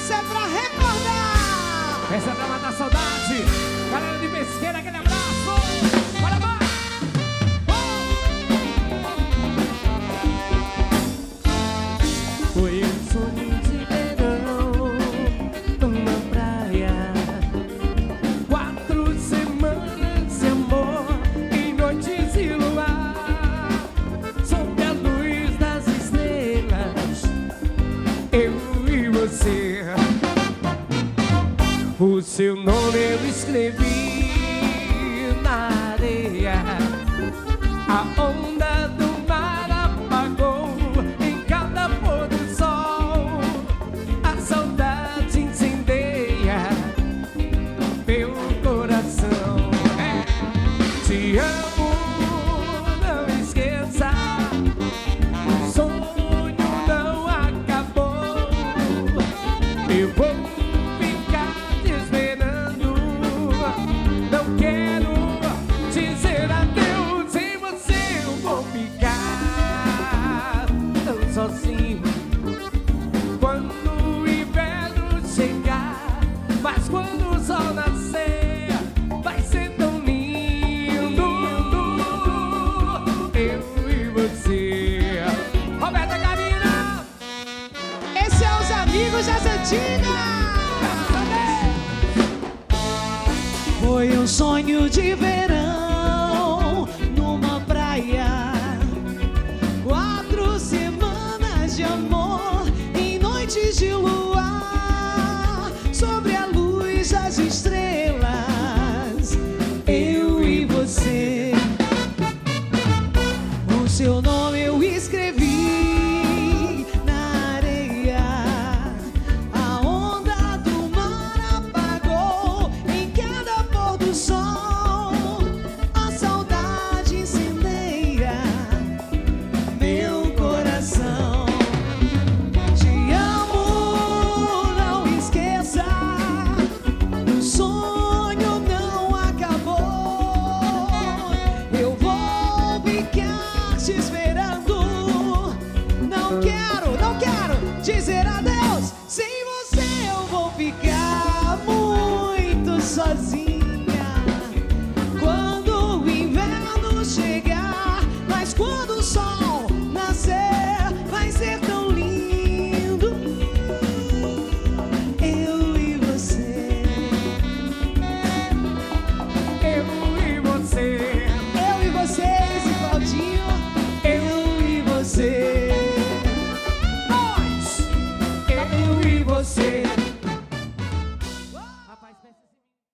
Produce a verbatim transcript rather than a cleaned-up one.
Essa é pra recordar. Essa é pra matar saudade. Galera de Pesqueira, aquele abraço. Bora lá. Foi um sonho de verão numa praia. Quatro semanas de amor em noites de luar. Sob a luz das estrelas, eu e você. O seu nome eu escrevi na areia. A onda do mar apagou em cada pôr do sol. A saudade incendeia meu coração. É. Te amo, não esqueça. O sonho não acabou. Eu vou ficar te esperando. Não quero dizer adeus. Sem você eu vou ficar tão sozinho quando o inverno chegar. Mas quando o sol nascer, vai ser tão lindo. Eu e você. Roberta Carina. Esse é os amigos das antigas. Foi um sonho de verão numa praia. Quatro semanas de amor em noites de luar. Sobre a luz das estrelas, eu e você. O seu nome eu escrevi na areia. A onda do mar apagou em cada pôr do sol. A saudade incendeia meu coração. Te amo, não esqueça. O sonho não acabou. Eu vou ficar te esperando. Não quero, não quero dizer adeus. Sem você eu vou ficar muito sozinha quando o inverno chegar. Mas quando o sol nascer, vai ser tão lindo. Eu e você. Eu e você. Eu e você, esse Claudinho. Eu e você. Nós. Eu e você. Rapaz, peça assim.